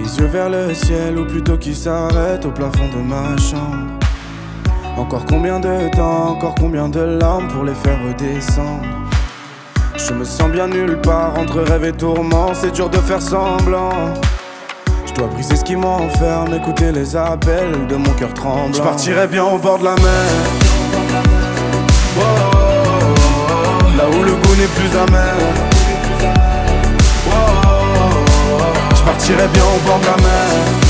Les yeux vers le ciel, ou plutôt qui s'arrête au plafond de ma chambre. Encore combien de temps, encore combien de larmes pour les faire redescendre. Je me sens bien nulle part, entre rêve et tourment, c'est dur de faire semblant. Je dois briser ce qui m'enferme, écouter les appels de mon cœur tremblant. Je partirai bien au bord de la mer, oh, oh, oh, là où le goût n'est plus amer. Je partirai bien au bord de la mer.